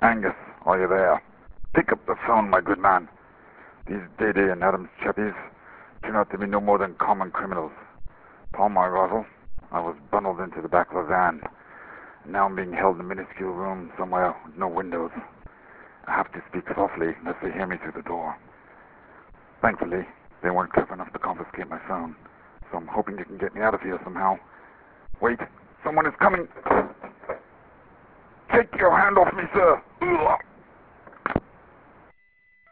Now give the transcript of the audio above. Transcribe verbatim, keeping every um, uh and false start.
Angus, are you there? Pick up the phone, my good man. These Day Day and Adams chappies turn out to be no more than common criminals. Upon my rifle, I was bundled into the back of a van. Now I'm being held in a minuscule room somewhere with no windows. I have to speak softly lest they hear me through the door. Thankfully, they weren't clever enough to confiscate my phone, so I'm hoping you can get me out of here somehow. Wait, someone is coming! Take your hand off me, sir! Ugh.